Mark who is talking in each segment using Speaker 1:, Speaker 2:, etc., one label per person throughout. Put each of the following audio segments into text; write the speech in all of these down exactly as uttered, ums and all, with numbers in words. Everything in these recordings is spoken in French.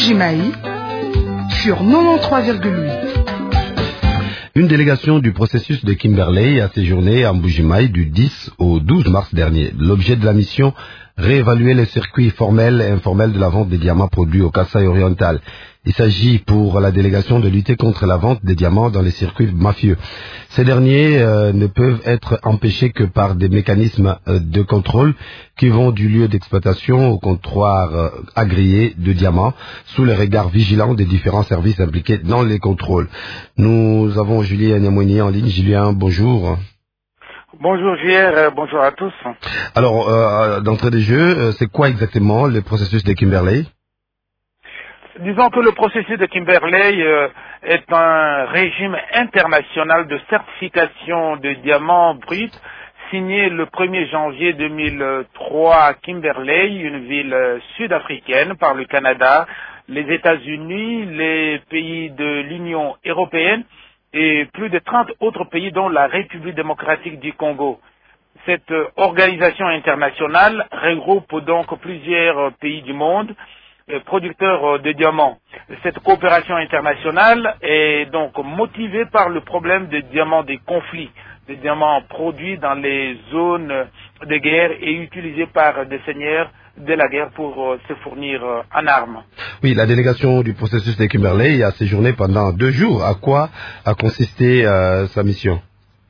Speaker 1: Mbujimaï sur quatre-vingt-treize virgule huit.
Speaker 2: Une délégation du processus de Kimberley a séjourné à Mbujimaï du dix au douze mars dernier. L'objet de la mission, réévaluer les circuits formels et informels de la vente des diamants produits au Kasaï oriental. Il s'agit pour la délégation de lutter contre la vente des diamants dans les circuits mafieux. Ces derniers euh, ne peuvent être empêchés que par des mécanismes euh, de contrôle qui vont du lieu d'exploitation au comptoir euh, agréé de diamants sous le regard vigilant des différents services impliqués dans les contrôles. Nous avons Julien Niamouini en ligne. Julien, bonjour.
Speaker 3: Bonjour J R, euh, bonjour à tous.
Speaker 2: Alors, euh, d'entrée de jeu, euh, c'est quoi exactement le processus de Kimberley?
Speaker 3: Disons que le processus de Kimberley euh, est un régime international de certification de diamants bruts signé le premier janvier deux mille trois à Kimberley, une ville sud-africaine, par le Canada, les États-Unis, les pays de l'Union européenne et plus de trente autres pays dont la République démocratique du Congo. Cette organisation internationale regroupe donc plusieurs pays du monde, producteurs de diamants. Cette coopération internationale est donc motivée par le problème des diamants des conflits, des diamants produits dans les zones de guerre et utilisés par des seigneurs de la guerre pour se fournir en armes.
Speaker 2: Oui, la délégation du processus de Kimberley a séjourné pendant deux jours. À quoi a consisté euh, sa mission?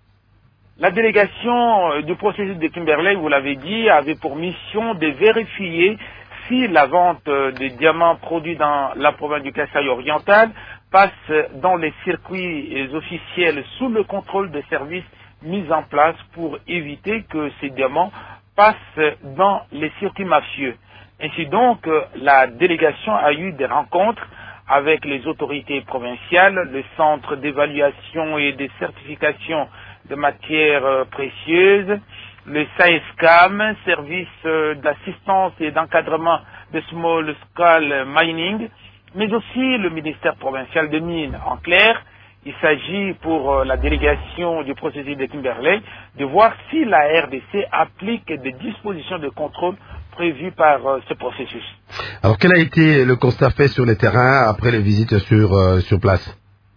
Speaker 3: La délégation du processus de Kimberley, vous l'avez dit, avait pour mission de vérifier si la vente des diamants produits dans la province du Kasaï oriental passe dans les circuits officiels sous le contrôle des services mis en place pour éviter que ces diamants passent dans les circuits mafieux. Ainsi donc, la délégation a eu des rencontres avec les autorités provinciales, le centre d'évaluation et de certification de matières précieuses, le SAESCAM, service d'assistance et d'encadrement de small scale mining, mais aussi le ministère provincial des mines. En clair, il s'agit pour la délégation du processus de Kimberley de voir si la R D C applique des dispositions de contrôle prévues par ce processus.
Speaker 2: Alors, quel a été le constat fait sur le terrain après les visites sur, euh, sur place?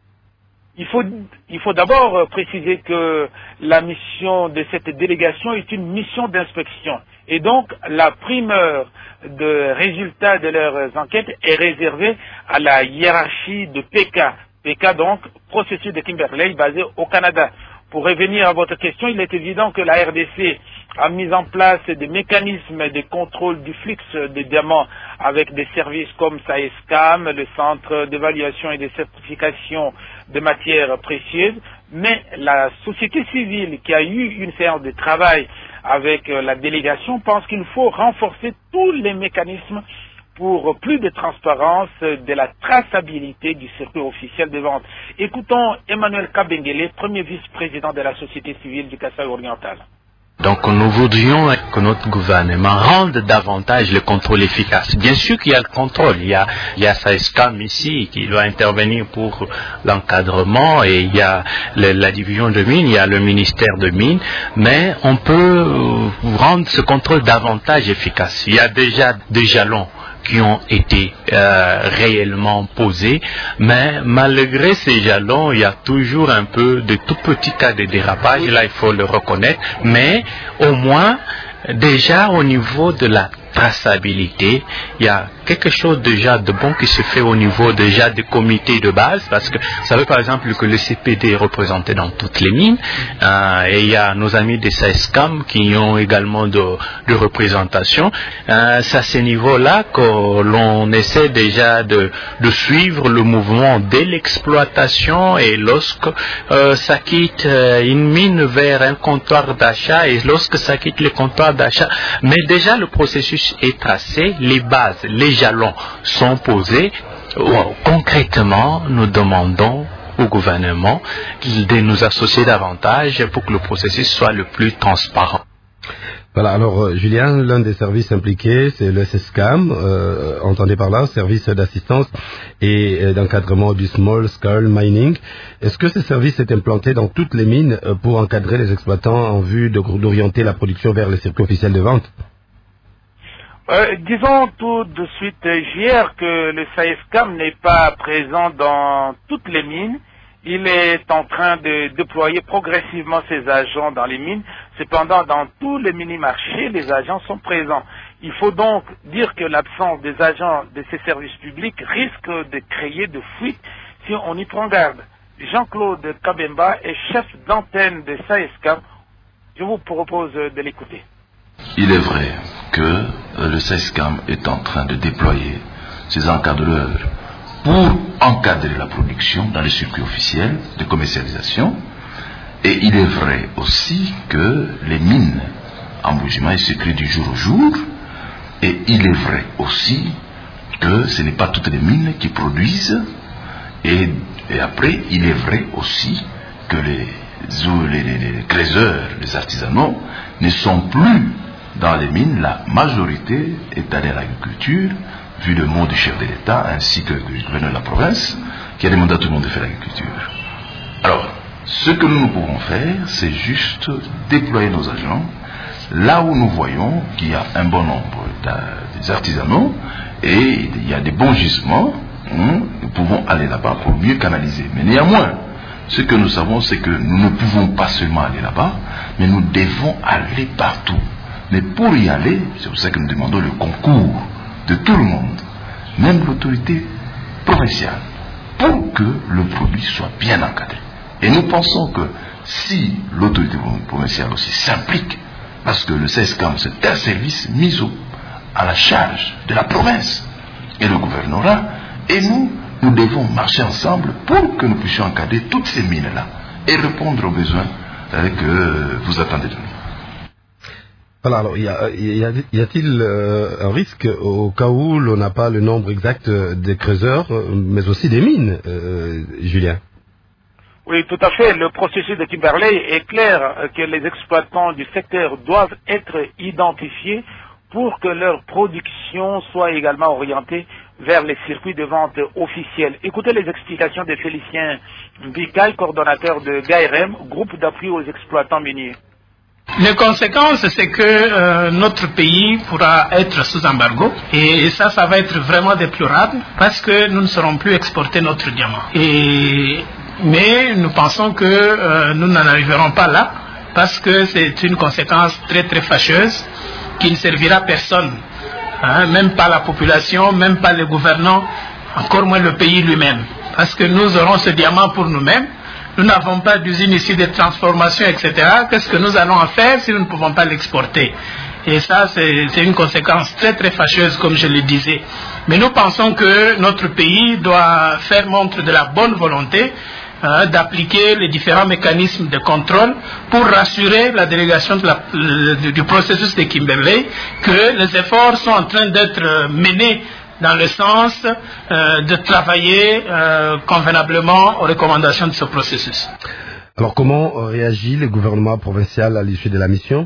Speaker 3: Il faut, il faut d'abord préciser que la mission de cette délégation est une mission d'inspection. Et donc, la primeur de résultats de leurs enquêtes est réservée à la hiérarchie de P K. P K, donc, processus de Kimberley basé au Canada. Pour revenir à votre question, il est évident que la R D C a mis en place des mécanismes de contrôle du flux des diamants avec des services comme SAESCAM, le centre d'évaluation et de certification de matières précieuses, mais la société civile qui a eu une séance de travail avec la délégation pense qu'il faut renforcer tous les mécanismes pour plus de transparence de la traçabilité du circuit officiel de vente. Écoutons Emmanuel Kabengele, premier vice-président de la société civile du Kasaï oriental.
Speaker 4: Donc nous voudrions que notre gouvernement rende davantage le contrôle efficace. Bien sûr qu'il y a le contrôle, il y a, il y a SAESCAM ici qui doit intervenir pour l'encadrement et il y a le, la division de mines, il y a le ministère de mines, mais on peut rendre ce contrôle davantage efficace. Il y a déjà des jalons qui ont été euh, réellement posés, mais malgré ces jalons, il y a toujours un peu de tout petits cas de dérapage, là il faut le reconnaître, mais au moins déjà au niveau de la traçabilité, il y a quelque chose déjà de bon qui se fait au niveau déjà des comités de base, parce que vous savez par exemple que le C P D est représenté dans toutes les mines, euh, et il y a nos amis des SAESCAM qui ont également de, de représentation. Euh, c'est à ce niveau-là que l'on essaie déjà de, de suivre le mouvement de l'exploitation, et lorsque euh, ça quitte euh, une mine vers un comptoir d'achat, et lorsque ça quitte le comptoir d'achat, mais déjà le processus est tracé, les bases, les jalons sont posés. Concrètement, nous demandons au gouvernement de nous associer davantage pour que le processus soit le plus transparent.
Speaker 2: Voilà, alors euh, Julien, l'un des services impliqués, c'est le SAESCAM, euh, entendez par là, service d'assistance et euh, d'encadrement du small scale mining. Est-ce que ce service est implanté dans toutes les mines euh, pour encadrer les exploitants en vue de, d'orienter la production vers les circuits officiels de vente?
Speaker 3: Euh, disons tout de suite, J R, que le SAESCAM n'est pas présent dans toutes les mines. Il est en train de déployer progressivement ses agents dans les mines. Cependant, dans tous les mini-marchés, les agents sont présents. Il faut donc dire que l'absence des agents de ces services publics risque de créer de fuites si on y prend garde. Jean-Claude Kabemba est chef d'antenne de SAESCAM. Je vous propose de l'écouter.
Speaker 5: Il est vrai que le SAESCAM est en train de déployer ses encadreurs pour encadrer la production dans les circuits officiels de commercialisation. Et il est vrai aussi que les mines en Mbuji-Mayi se créent du jour au jour. Et il est vrai aussi que ce n'est pas toutes les mines qui produisent. Et, et après, il est vrai aussi que les, les, les, les creuseurs, les artisanaux ne sont plus dans les mines. La majorité est allée à l'agriculture, vu le mot du chef de l'État ainsi que du gouverneur de la province, qui a demandé à tout le monde de faire l'agriculture. Alors, ce que nous pouvons faire, c'est juste déployer nos agents là où nous voyons qu'il y a un bon nombre d'artisanaux et il y a des bons gisements. Nous pouvons aller là-bas pour mieux canaliser. Mais néanmoins, ce que nous savons, c'est que nous ne pouvons pas seulement aller là-bas, mais nous devons aller partout. Mais pour y aller, c'est pour ça que nous demandons le concours de tout le monde, même l'autorité provinciale, pour que le produit soit bien encadré. Et nous pensons que si l'autorité provinciale aussi s'implique, parce que le SAESCAM c'est un service mis au, à la charge de la province et le gouvernorat, et nous, nous devons marcher ensemble pour que nous puissions encadrer toutes ces mines-là et répondre aux besoins que vous attendez de nous.
Speaker 2: Voilà, alors, y, a, y, a, y a-t-il euh, un risque au cas où l'on n'a pas le nombre exact des creuseurs, mais aussi des mines, euh, Julien?
Speaker 3: Oui, tout à fait. Le processus de Kimberley est clair que les exploitants du secteur doivent être identifiés pour que leur production soit également orientée vers les circuits de vente officiels. Écoutez les explications de Félicien Bicay, coordonnateur de G A R M, groupe d'appui aux exploitants miniers.
Speaker 6: Les conséquences, c'est que euh, notre pays pourra être sous embargo et ça, ça va être vraiment déplorable parce que nous ne saurons plus exporter notre diamant. Et, mais nous pensons que euh, nous n'en arriverons pas là parce que c'est une conséquence très très fâcheuse qui ne servira à personne, hein, même pas la population, même pas les gouvernants, encore moins le pays lui-même. Parce que nous aurons ce diamant pour nous-mêmes. Nous n'avons pas d'usine ici de transformation, et cetera. Qu'est-ce que nous allons en faire si nous ne pouvons pas l'exporter? Et ça, c'est une conséquence très très fâcheuse, comme je le disais. Mais nous pensons que notre pays doit faire montre de la bonne volonté euh, d'appliquer les différents mécanismes de contrôle pour rassurer la délégation de la, le, du processus de Kimberley que les efforts sont en train d'être menés dans le sens euh, de travailler euh, convenablement aux recommandations de ce processus.
Speaker 2: Alors comment réagit le gouvernement provincial à l'issue de la mission?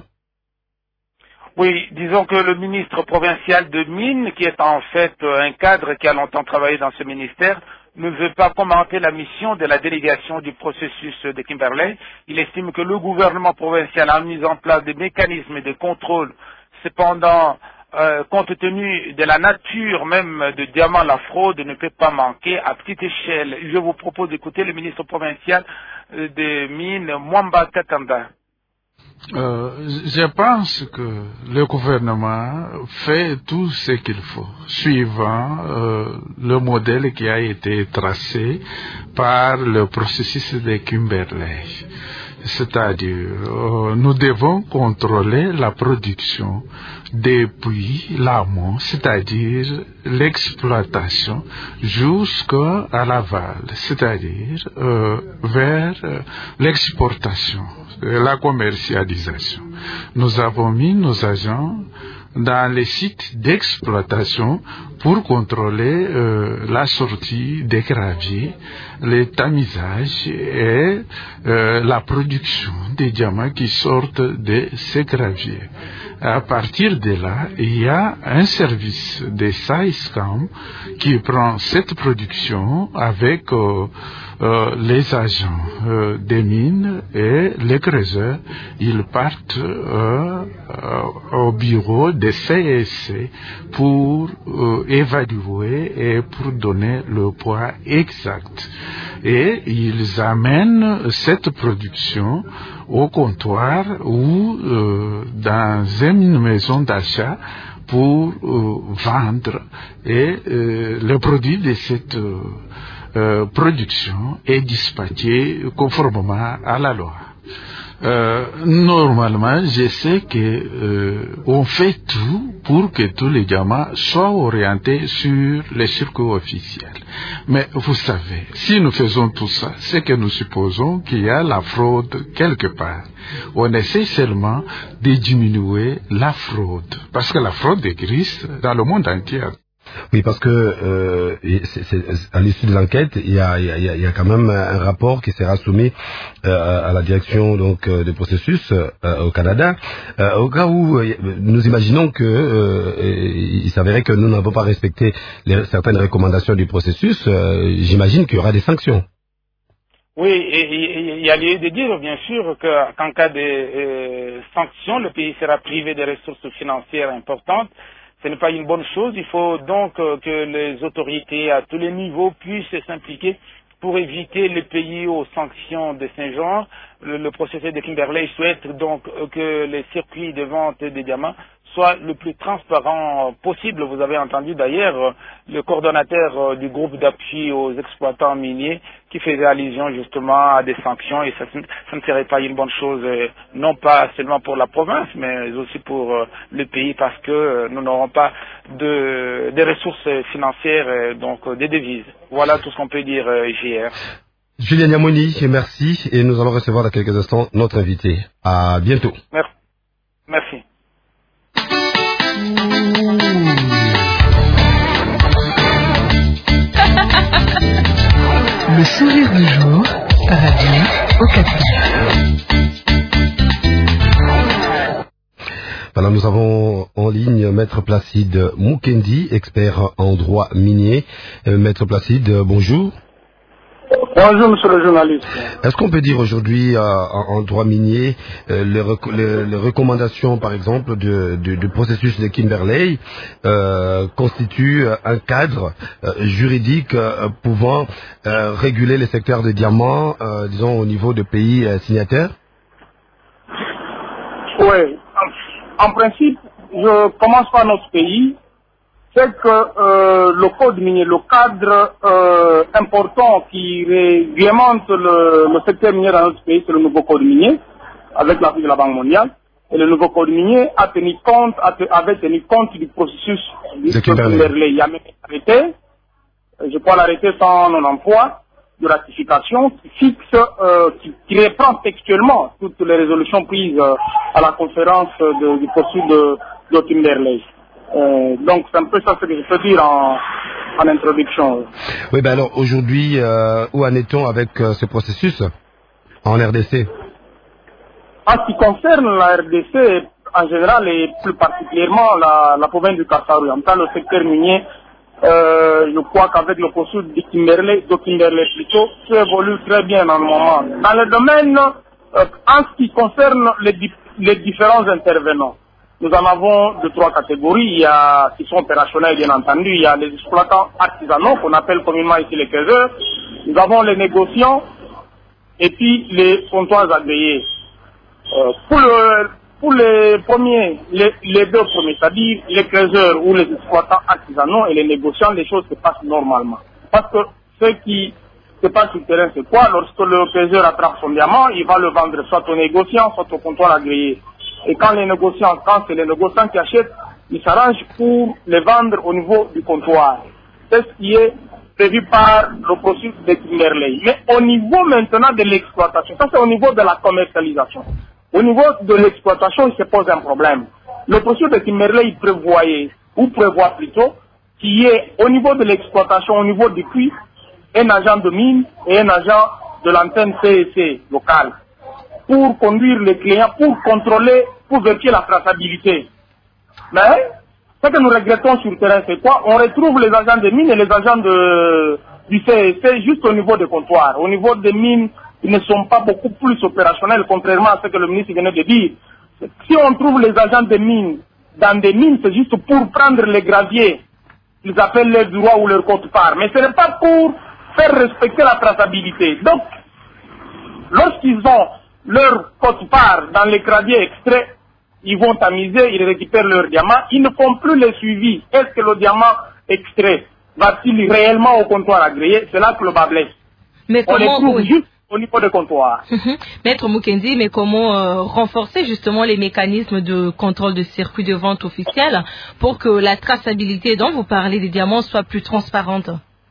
Speaker 3: Oui, disons que le ministre provincial de Mines, qui est en fait un cadre qui a longtemps travaillé dans ce ministère, ne veut pas commenter la mission de la délégation du processus de Kimberley. Il estime que le gouvernement provincial a mis en place des mécanismes de contrôle. Cependant, Euh, compte tenu de la nature même de diamant, la fraude ne peut pas manquer à petite échelle. Je vous propose d'écouter le ministre provincial des Mines, Mwamba Katanda.
Speaker 7: Euh, je pense que le gouvernement fait tout ce qu'il faut, suivant euh, le modèle qui a été tracé par le processus de Kimberley. C'est-à-dire, euh, nous devons contrôler la production depuis l'amont, c'est-à-dire l'exploitation, jusqu'à l'aval, c'est-à-dire euh, vers euh, l'exportation, la commercialisation. Nous avons mis nos agents dans les sites d'exploitation pour contrôler euh, la sortie des graviers, le tamisage et euh, la production des diamants qui sortent de ces graviers. À partir de là, il y a un service des SAISCAM qui prend cette production avec euh, euh, les agents euh, des mines et les creuseurs. Ils partent euh, euh, au bureau des C S C pour euh, évaluer et pour donner le poids exact. Et ils amènent cette production au comptoir ou euh, dans une maison d'achat pour euh, vendre. Et euh, le produit de cette euh, euh, production est dispatché conformément à la loi. Euh, normalement, je sais que euh, on fait tout pour que tous les diamants soient orientés sur les circuits officiels. Mais vous savez, si nous faisons tout ça, c'est que nous supposons qu'il y a la fraude quelque part. On essaie seulement de diminuer la fraude, parce que la fraude existe dans le monde entier.
Speaker 2: Oui, parce que euh, c'est, c'est, à l'issue de l'enquête, il y a, il y, a, il y a quand même un rapport qui sera soumis euh, à la direction donc euh, du processus euh, au Canada, euh, au cas où euh, nous imaginons que euh, il s'avérait que nous n'avons pas respecté les, certaines recommandations du processus. Euh, j'imagine qu'il y aura des sanctions.
Speaker 3: Oui, et il y a lieu de dire, bien sûr, qu'en cas de euh, sanctions, le pays sera privé de ressources financières importantes. Ce n'est pas une bonne chose. Il faut donc euh, que les autorités à tous les niveaux puissent s'impliquer pour éviter les pays aux sanctions de ce genre. Le, le processus de Kimberley souhaite donc euh, que les circuits de vente des diamants soient le plus transparents possible. Vous avez entendu d'ailleurs euh, le coordonnateur euh, du groupe d'appui aux exploitants miniers qui faisait allusion justement à des sanctions, et ça, ça ne serait pas une bonne chose, euh, non pas seulement pour la province, mais aussi pour euh, le pays, parce que euh, nous n'aurons pas de, de ressources financières, euh, donc euh, des devises. Voilà tout ce qu'on peut dire, euh, J R.
Speaker 2: Julien Niamoni, merci, et nous allons recevoir dans quelques instants notre invité. À bientôt.
Speaker 3: Merci. Merci.
Speaker 1: Le sourire du jour, Radio Okapi.
Speaker 2: Voilà, nous avons en ligne Maître Placide Mukendi, expert en droit minier. Euh, Maître Placide, bonjour.
Speaker 8: Bonjour, monsieur le journaliste.
Speaker 2: Est-ce qu'on peut dire aujourd'hui, euh, en, en droit minier, euh, les, rec les, les recommandations, par exemple, du, du, du processus de Kimberley euh, constituent un cadre euh, juridique euh, pouvant euh, réguler les secteurs de diamants, euh, disons, au niveau de pays euh, signataires?
Speaker 8: Oui. En, en principe, je commence par notre pays. C'est que euh, le code minier, le cadre euh, important qui réglemente le, le secteur minier dans notre pays, c'est le nouveau code minier, avec l'appui de la Banque mondiale. Et le nouveau code minier a tenu compte, a, avait tenu compte du processus de Kimberley. Il y a même un arrêté, je crois l'arrêté cent quatre-vingt-treize de ratification, qui fixe, euh, qui, qui reprend textuellement toutes les résolutions prises euh, à la conférence de, du processus de, de Kimberley. Euh, donc c'est un peu ça ce que je peux dire en, en introduction.
Speaker 2: Oui, ben alors aujourd'hui, euh, où en est-on avec euh, ce processus en R D C?
Speaker 8: En ce qui concerne la R D C, en général et plus particulièrement la, la province du Kasaï-Oriental, le secteur minier, euh, je crois qu'avec le processus de Kimberley, de Kimberley plutôt, tout évolue très bien dans le moment. Dans le domaine, euh, en ce qui concerne les, les différents intervenants, nous en avons de trois catégories, il y a, qui sont opérationnels bien entendu, il y a les exploitants artisanaux qu'on appelle communément ici les creuseurs, nous avons les négociants et puis les comptoirs agréés. Euh, pour, le, pour les premiers, les, les deux premiers, c'est-à-dire les creuseurs ou les exploitants artisanaux et les négociants, les choses se passent normalement. Parce que ce qui se passe sur le terrain, c'est quoi? Lorsque le creuseur attrape son diamant, il va le vendre soit au négociant, soit au comptoir agréé. Et quand les négociants, quand c'est les négociants qui achètent, ils s'arrangent pour les vendre au niveau du comptoir. C'est ce qui est prévu par le processus de Kimberley. Mais au niveau maintenant de l'exploitation, ça c'est au niveau de la commercialisation. Au niveau de l'exploitation, il se pose un problème. Le processus de Kimberley, il prévoyait, ou prévoit plutôt, qu'il y ait au niveau de l'exploitation, au niveau du puits, un agent de mine et un agent de l'antenne C S C locale. pour conduire les clients, pour contrôler, pour vérifier la traçabilité. Mais ce que nous regrettons sur le terrain, c'est quoi? On retrouve les agents de mines et les agents de, du C S C juste au niveau des comptoirs. Au niveau des mines, ils ne sont pas beaucoup plus opérationnels, contrairement à ce que le ministre venait de dire. Si on trouve les agents de mines dans des mines, c'est juste pour prendre les graviers. Ils appellent leur droit ou leur quote-part. Mais ce n'est pas pour faire respecter la traçabilité. Donc, lorsqu'ils ont leur quote-part dans les graviers extraits, ils vont tamiser, ils récupèrent leur diamant. Ils ne font plus le suivi. Est-ce que le diamant extrait va-t-il réellement au comptoir agréé? C'est là que le bas blesse.
Speaker 9: Mais
Speaker 8: on les
Speaker 9: comment,
Speaker 8: trouve
Speaker 9: oui.
Speaker 8: juste au niveau des comptoirs.
Speaker 9: Maître Mukendi, mais comment euh, renforcer justement les mécanismes de contrôle de circuit de vente officiel pour que la traçabilité dont vous parlez des diamants soit plus transparente?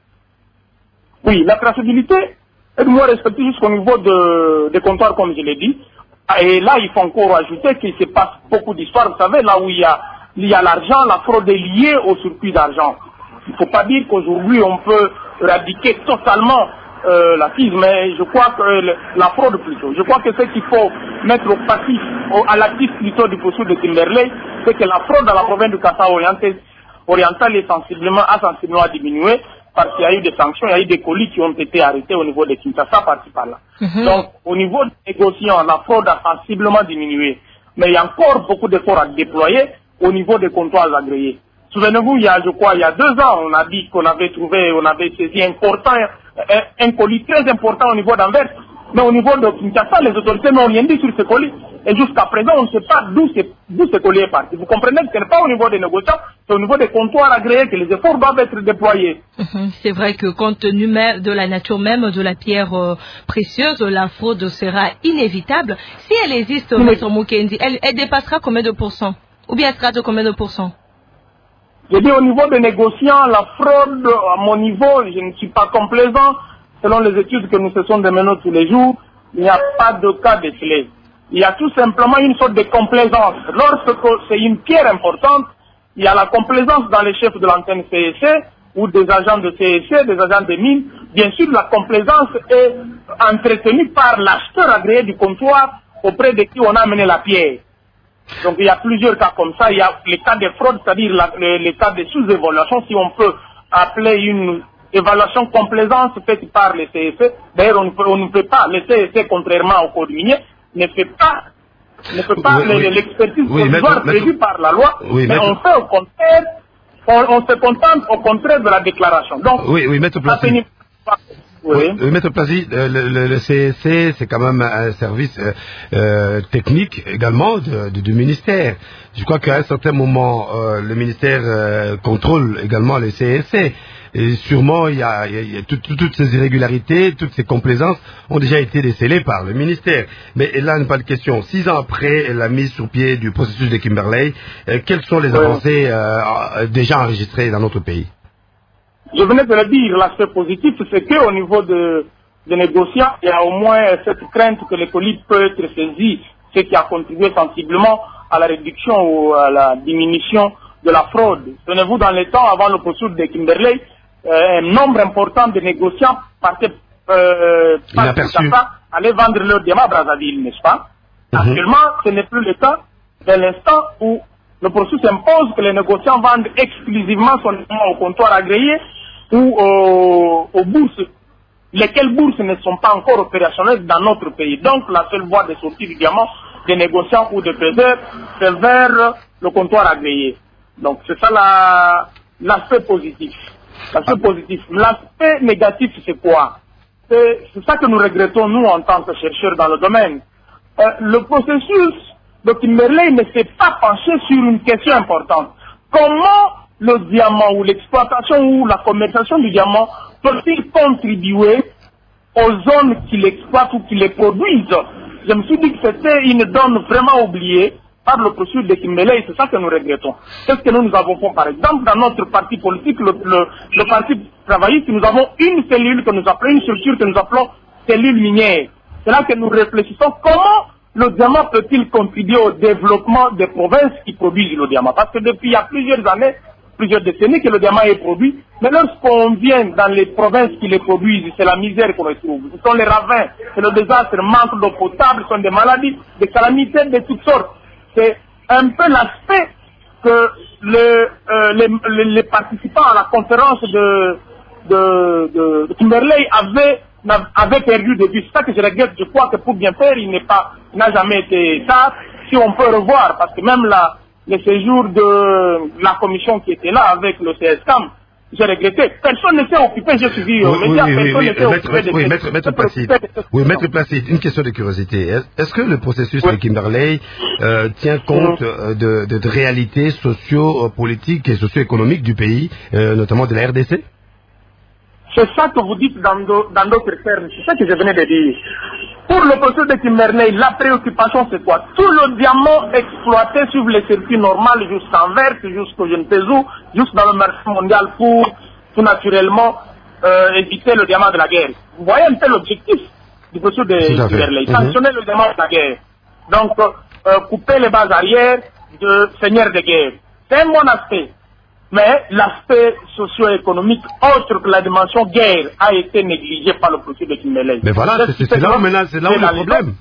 Speaker 8: Oui, la traçabilité est moins respectée jusqu'au niveau de, des comptoirs, comme je l'ai dit. Et là, il faut encore ajouter qu'il se passe beaucoup d'histoires. Vous savez, là où il y a, il y a l'argent, la fraude est liée au circuit d'argent. Il ne faut pas dire qu'aujourd'hui, on peut éradiquer totalement Euh, la fille, mais je crois que le, la fraude plutôt. Je crois que ce qu'il faut mettre au passif, au, à l'actif plutôt du poursuite de Kimberley, c'est que la fraude dans la province du Kasaï oriental, oriental est sensiblement, a sensiblement diminué parce qu'il y a eu des sanctions, il y a eu des colis qui ont été arrêtés au niveau de Kinshasa par-ci par-là. Mm-hmm. Donc, au niveau des négociants, la fraude a sensiblement diminué. Mais il y a encore beaucoup d'efforts à déployer au niveau des comptoirs agréés. Souvenez-vous, il y a, je crois, il y a deux ans, on a dit qu'on avait trouvé, on avait saisi un important, un, un colis très important au niveau d'Anvers. Mais au niveau de Kinshasa, les autorités n'ont rien dit sur ce colis. Et jusqu'à présent, on ne sait pas d'où ce, d'où ce colis est parti. Vous comprenez que ce n'est pas au niveau des négociants, c'est au niveau des comptoirs agréés que les efforts doivent être déployés.
Speaker 9: Mmh, c'est vrai que compte tenu de la nature même de la pierre euh, précieuse, la fraude sera inévitable. Si elle existe,
Speaker 8: Mais...
Speaker 9: Maître Mukendi, elle, elle dépassera combien de pourcents? Ou bien elle sera de combien de pourcents?
Speaker 8: Je dis au niveau des négociants, la fraude, à mon niveau, je ne suis pas complaisant. Selon les études que nous cessons de mener tous les jours, il n'y a pas de cas décelé. Il y a tout simplement une sorte de complaisance. Lorsque c'est une pierre importante, il y a la complaisance dans les chefs de l'antenne C S C ou des agents de C S C, des agents de mines. Bien sûr, la complaisance est entretenue par l'acheteur agréé du comptoir auprès de qui on a amené la pierre. Donc il y a plusieurs cas comme ça. Il y a les cas de fraude, c'est-à-dire les, les cas de sous-évaluation, si on peut appeler une évaluation complaisance faite par les C S C. D'ailleurs, on ne peut, on ne peut pas, les C S C, contrairement au code minier, ne fait pas, ne fait pas
Speaker 2: oui, oui.
Speaker 8: l'expertise
Speaker 2: oui,
Speaker 8: provisoire prévue par la loi,
Speaker 2: oui,
Speaker 8: mais on fait au contraire, on, on se contente au contraire de la déclaration. Donc,
Speaker 2: oui, oui, Maître Placide.
Speaker 8: Oui.
Speaker 2: Oui, Maître Placide, le, le, le C S C, c'est quand même un service euh, euh, technique également de, de, du ministère. Je crois qu'à un certain moment, euh, le ministère euh, contrôle également les C S C. Et sûrement, il y a, il y a, il y a tout, tout, toutes ces irrégularités, toutes ces complaisances ont déjà été décelées par le ministère. Mais là, n'est pas de question. Six ans après la mise sur pied du processus de Kimberley, euh, quelles sont les avancées euh, déjà enregistrées dans notre pays?
Speaker 8: Je venais de le dire, l'aspect positif, c'est qu'au niveau de, des négociants, il y a au moins cette crainte que le colis peut être saisi, ce qui a contribué sensiblement à la réduction ou à la diminution de la fraude. Tenez-vous, dans les temps, avant le processus de Kimberley, euh, un nombre important de négociants partaient euh, par Kinshasa, allaient vendre leurs diamants à Brazzaville, n'est-ce pas? Mm-hmm. Actuellement, ce n'est plus le cas, dès l'instant où le processus impose que les négociants vendent exclusivement son diamant au comptoir agréé ou aux, aux bourses, lesquelles bourses ne sont pas encore opérationnelles dans notre pays. Donc, la seule voie de sortie du diamant des négociants ou des faiseurs, c'est vers le comptoir agréé. Donc, c'est ça la, l'aspect positif. L'aspect positif. L'aspect négatif, c'est quoi? C'est, c'est ça que nous regrettons, nous, en tant que chercheurs dans le domaine. Euh, le processus de Kimberley ne s'est pas penché sur une question importante. Comment le diamant ou l'exploitation ou la commercialisation du diamant peut-il contribuer aux zones qui l'exploitent ou qui les produisent? Je me suis dit que c'était une donne vraiment oubliée par le processus de Kimberley et c'est ça que nous regrettons. Qu'est-ce que nous, nous avons fait par exemple dans notre parti politique, le, le, le parti travailliste, nous avons une cellule que nous appelons, une structure que nous appelons cellule minière. C'est là que nous réfléchissons comment le diamant peut-il contribuer au développement des provinces qui produisent le diamant. Parce que depuis il y a plusieurs années, plusieurs décennies que le diamant est produit, mais lorsqu'on vient dans les provinces qui les produisent, c'est la misère qu'on retrouve. Ce sont les ravins, c'est le désastre, manque d'eau potable, ce sont des maladies, des calamités de toutes sortes. C'est un peu l'aspect que le, euh, les, les, les participants à la conférence de, de, de, de Kimberley avaient, avaient perdu de vue. C'est ça que je regrette. Je crois que pour bien faire, il n'est pas, il n'a jamais été ça. Si on peut revoir, parce que même la, le séjour de la commission qui était là avec le C S C A M, j'ai regretté. Personne ne s'est occupé, j'ai suivi aux
Speaker 2: oui,
Speaker 8: médias,
Speaker 2: oui,
Speaker 8: personne
Speaker 2: oui,
Speaker 8: ne s'est
Speaker 2: oui,
Speaker 8: occupé
Speaker 2: maître,
Speaker 8: de
Speaker 2: oui, maître, maître Placide. Oui, maître Placide, une question de curiosité. Est-ce que le processus oui. de Kimberley euh, tient compte euh, de, de, de réalités socio-politiques et socio-économiques du pays, euh, notamment de la R D C?
Speaker 8: C'est ça que vous dites dans d'autres termes, c'est ça que je venais de dire. Pour le processus de Kimberley, la préoccupation c'est quoi? Tout le diamant exploité sur les circuits normaux jusqu'en vert, jusqu'au je ne sais où, jusque dans le marché mondial pour tout naturellement euh, éviter le diamant de la guerre. Vous voyez un peu l'objectif du processus de Kimberley, sanctionner mm-hmm. le diamant de la guerre. Donc, euh, couper les bases arrière de seigneurs de guerre. C'est un bon aspect. Mais l'aspect socio-économique, autre que la dimension guerre, a été négligé par le processus de Kimberley.
Speaker 2: Mais voilà, c'est là où maintenant, c'est là où le problème.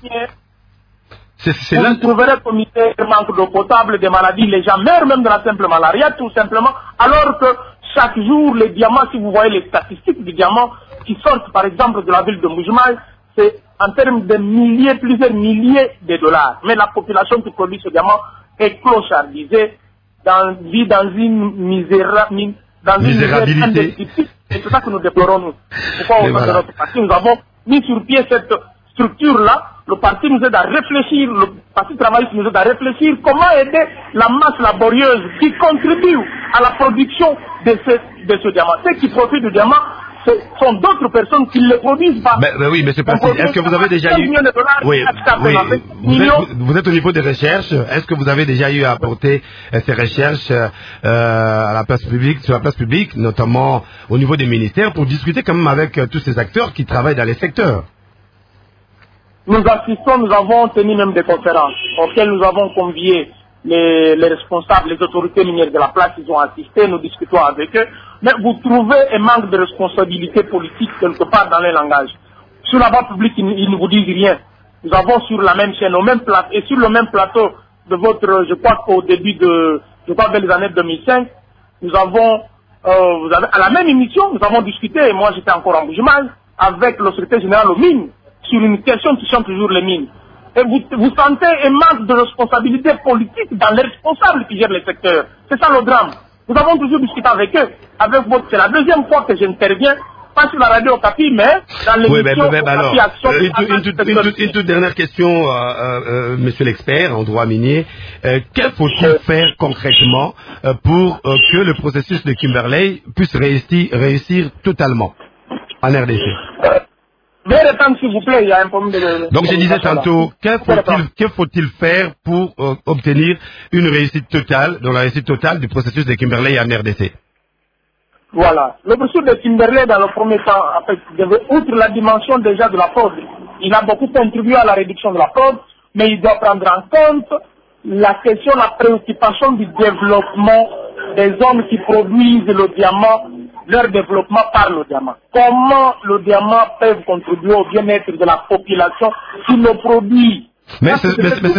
Speaker 8: C'est là. Vous trouverez comité de manque d'eau potable, des maladies, les gens meurent même de la simple malaria, tout simplement, alors que chaque jour, les diamants, si vous voyez les statistiques des diamants qui sortent, par exemple, de la ville de Mbuji-Mayi, c'est en termes de milliers, plusieurs milliers de dollars. Mais la population qui produit ce diamant est clochardisée, dans, vit dans une miséra, dans une
Speaker 2: misérabilité.
Speaker 8: Et c'est ça que nous déplorons, nous. Pourquoi au sein de notre parti, nous avons mis sur pied cette structure-là. Le parti nous aide à réfléchir, le parti travailliste nous aide à réfléchir comment aider la masse laborieuse qui contribue à la production de ce, de ce diamant. Ceux qui profitent du diamant, ce sont d'autres personnes qui ne le produisent pas.
Speaker 2: Mais, mais oui, mais c'est pas Est-ce que vous avez déjà eu... Oui, oui. Vous, êtes, vous êtes au niveau des recherches. Est-ce que vous avez déjà eu à apporter euh, ces recherches euh, à la place publique, sur la place publique, notamment au niveau des ministères, pour discuter quand même avec euh, tous ces acteurs qui travaillent dans les secteurs?
Speaker 8: Nous assistons, nous avons tenu même des conférences auxquelles nous avons convié les, les responsables, les autorités minières de la place, ils ont assisté, nous discutons avec eux. Mais vous trouvez un manque de responsabilité politique quelque part dans les langages. Sur la voie publique, ils, ils ne vous disent rien. Nous avons sur la même chaîne, au même plateau, et sur le même plateau de votre, je crois qu'au début de, je crois vers les années deux mille cinq, nous avons, euh, vous avez, à la même émission, nous avons discuté, et moi j'étais encore en Mbuji-Mayi, avec le secrétaire général aux mines, sur une question qui change toujours les mines. Et vous, vous sentez un manque de responsabilité politique dans les responsables qui gèrent les secteurs. C'est ça le drame. Nous avons toujours discuté avec eux. Avec votre, c'est la deuxième fois que j'interviens, pas sur la radio Okapi, mais dans l'émission
Speaker 2: oui, ben, ben, ben,
Speaker 8: Okapi Action.
Speaker 2: Euh, une, une, une, une, une, une toute dernière question, euh, euh, euh, monsieur l'expert en droit minier. Euh, que faut-il euh, faire concrètement euh, pour euh, que le processus de Kimberley puisse réussir, réussir totalement en R D C?
Speaker 8: euh, Veuillez répondre, s'il vous plaît, il y a un problème de...
Speaker 2: Donc, je disais tantôt, que faut-il, que faut-il faire pour euh, obtenir une réussite totale, dans la réussite totale du processus de Kimberley en R D C?
Speaker 8: Voilà. Le processus de Kimberley, dans le premier temps, après, outre la dimension déjà de la fraude, il a beaucoup contribué à la réduction de la fraude, mais il doit prendre en compte la question, la préoccupation du développement des zones qui produisent le diamant, leur développement par le diamant. Comment le diamant peut contribuer au bien-être de la population qui le produit?
Speaker 2: Mais c'est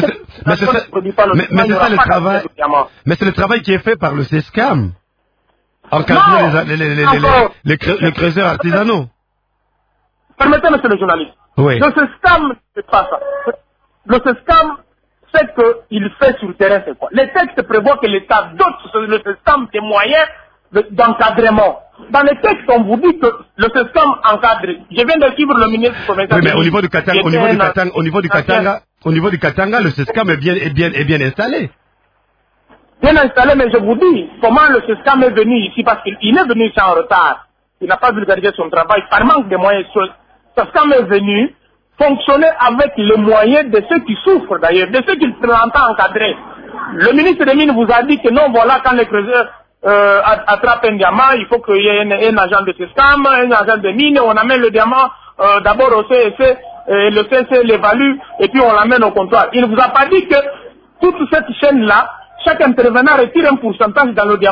Speaker 2: le travail. Mais c'est le travail qui est fait par le C S C A M. Encadrer les, les, les, les, les, les, les, les creuseurs artisanaux.
Speaker 8: Permettez, monsieur le journaliste.
Speaker 2: Oui.
Speaker 8: Le C S C A M, c'est pas ça. Le C S C A M, c'est qu'il fait sur le terrain, c'est quoi? Les textes prévoient que l'État dote le C S C A M des moyens d'encadrement. Dans les textes, on vous dit que le C S C A M encadre. Je viens de suivre le ministre provincial.
Speaker 2: Oui, mais au niveau du Katanga, au niveau du Katanga, au niveau du Katanga, au niveau du Katanga, le C S C A M est bien, est bien, est bien installé.
Speaker 8: Bien installé, mais je vous dis, comment le C S C A M est venu ici, parce qu'il est venu ici en retard. Il n'a pas vulgarisé son travail par manque de moyens. Le C S C A M est venu fonctionner avec les moyens de ceux qui souffrent d'ailleurs, de ceux qui l'entendent encadrer. Le ministre des Mines vous a dit que non, voilà, quand les creuseurs euh, attrapent un diamant, il faut qu'il y ait un, un agent de C S C A M, un agent de mine, on amène le diamant euh, d'abord au C S C, et le C S C l'évalue, et puis on l'amène au comptoir. Il ne vous a pas dit que toute cette chaîne-là, chaque intervenant retire un pourcentage dans le diamant.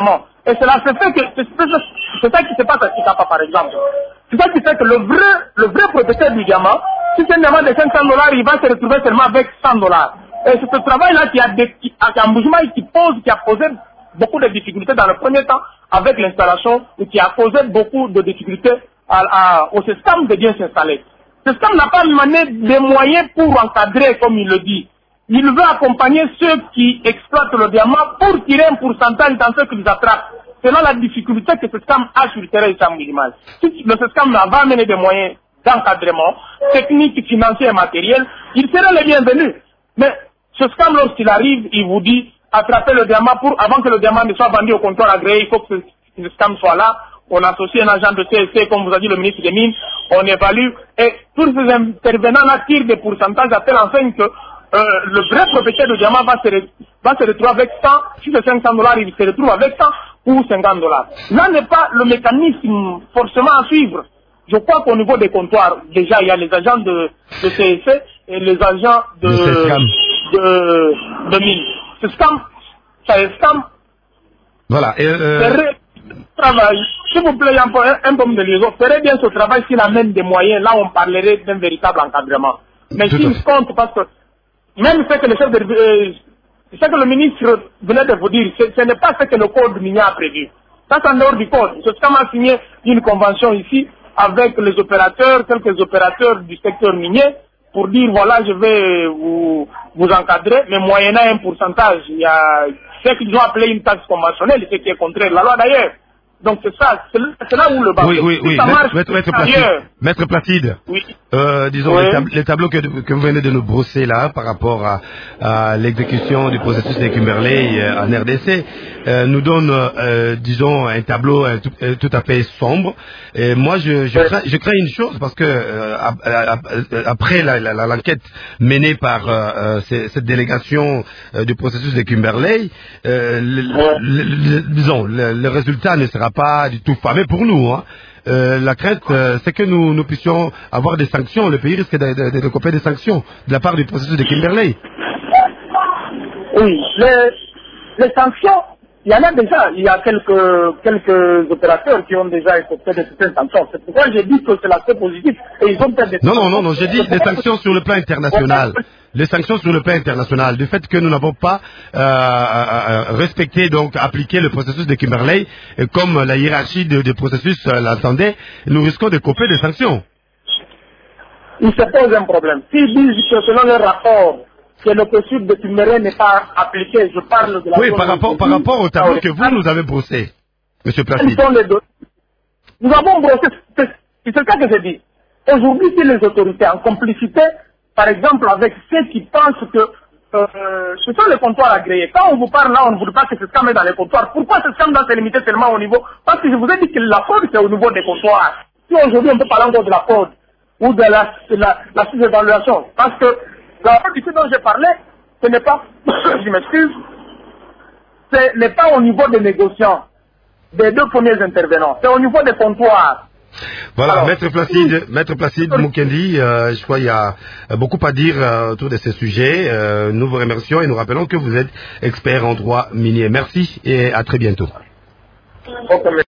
Speaker 8: Et cela se fait que c'est ça qui se passe à Chikapa par exemple. C'est ça qui fait que le vrai, le vrai propriétaire du diamant, si c'est un diamant de cinq cents dollars, il va se retrouver seulement avec cent dollars. Et c'est ce travail-là qui a, qui, à Mbuji-Mayi qui pose, qui a posé beaucoup de difficultés dans le premier temps avec l'installation et qui a posé beaucoup de difficultés à, à, au système de bien s'installer. Le système n'a pas mené des moyens pour encadrer, comme il le dit. Il veut accompagner ceux qui exploitent le diamant pour tirer un pourcentage dans ceux qui les attrapent. C'est là la difficulté que ce système a sur le terrain de Mbuji-Mayi. Si le système va amener des moyens d'encadrement, techniques, financiers et matériels, il serait le bienvenu. Mais ce scam, lorsqu'il arrive, il vous dit, attrapez le diamant pour, avant que le diamant ne soit vendu au comptoir agréé, il faut que ce, ce scam soit là. On associe un agent de C S C, comme vous a dit le ministre des Mines, on évalue, et tous ces intervenants-là tirent des pourcentages à telle enseigne que euh, le vrai propriétaire du diamant va se, va se retrouver avec cent, si c'est cinq cents dollars, il se retrouve avec cent ou cinquante dollars. Là n'est pas le mécanisme forcément à suivre. Je crois qu'au niveau des comptoirs, déjà, il y a les agents de, de C S C et les agents de, de, de, de mine. Ce scam, ça est scam.
Speaker 2: Voilà. Et euh...
Speaker 8: travail, s'il vous plaît, un peu, un peu de liaison, ferait bien ce travail s'il amène des moyens, là on parlerait d'un véritable encadrement. Mais s'il compte, parce que même ce que le chef de, euh, ce que le ministre venait de vous dire, ce, ce n'est pas ce que le code minier a prévu. Ça c'est en dehors du code. Ce scam a signé une convention ici avec les opérateurs, quelques opérateurs du secteur minier, pour dire voilà, je vais vous, vous encadrer, mais moyennant un pourcentage. Il y a ce qu'ils ont appelé une taxe conventionnelle, ce qui est contraire à la loi d'ailleurs. Donc c'est ça, c'est là où le bas.
Speaker 2: Oui, oui, oui. Maître, maître, maître Placide, maître Placide,
Speaker 8: oui.
Speaker 2: euh, disons
Speaker 8: oui.
Speaker 2: les, tab les tableaux que, que vous venez de nous brosser là par rapport à, à l'exécution du processus de Kimberley euh, en R D C euh, nous donnent, euh, disons, un tableau euh, tout, euh, tout à fait sombre. Et moi, je, je, oui. crains, je crains une chose parce que euh, après l'enquête menée par euh, cette délégation euh, du processus de Kimberley, euh, le, oui. le, le, disons, le, le résultat ne sera pas du tout fameux pour nous. Hein. Euh, la crainte, euh, c'est que nous, nous puissions avoir des sanctions. Le pays risque de, de, de couper des sanctions de la part du processus de Kimberley.
Speaker 8: Oui, les, les sanctions, il y en a déjà. Il y a quelques, quelques opérateurs qui ont déjà écopé de certaines sanctions. C'est pourquoi j'ai dit que c'est l'aspect positif. Et ils ont peut-être des
Speaker 2: non, non, non, non, j'ai dit des sanctions sur le plan international. Les sanctions sur le plan international, du fait que nous n'avons pas euh, euh, respecté, donc appliqué le processus de Kimberley, et comme la hiérarchie du de, de processus euh, l'attendait, nous risquons de couper des sanctions.
Speaker 8: Il se pose un problème. S'ils disent que selon le rapport, que le processus de Kimberley n'est pas appliqué, je parle de la...
Speaker 2: Oui, par rapport, par rapport au tableau que vous nous avez brossé, Monsieur Placide.
Speaker 8: Nous avons brossé, c'est ça que je dis. Aujourd'hui, si les autorités, en complicité, par exemple, avec ceux qui pensent que euh, ce sont les comptoirs agréés. Quand on vous parle là, on ne voudrait pas que ce scam est dans les comptoirs. Pourquoi ce scam doit se limiter seulement au niveau... Parce que je vous ai dit que la fraude, c'est au niveau des comptoirs. Si aujourd'hui, on peut parler encore de la fraude ou de la, de la, la sous-évaluation. Parce que la fraude ici dont j'ai parlé, ce n'est pas... je m'excuse. Ce n'est pas au niveau des négociants, des deux premiers intervenants. C'est au niveau des comptoirs.
Speaker 2: Voilà, alors, Maître Placide, Maître Placide Mukendi, euh, je crois qu'il y a beaucoup à dire euh, autour de ces sujets. Euh, nous vous remercions et nous rappelons que vous êtes expert en droit minier. Merci et à très bientôt.
Speaker 8: Okay.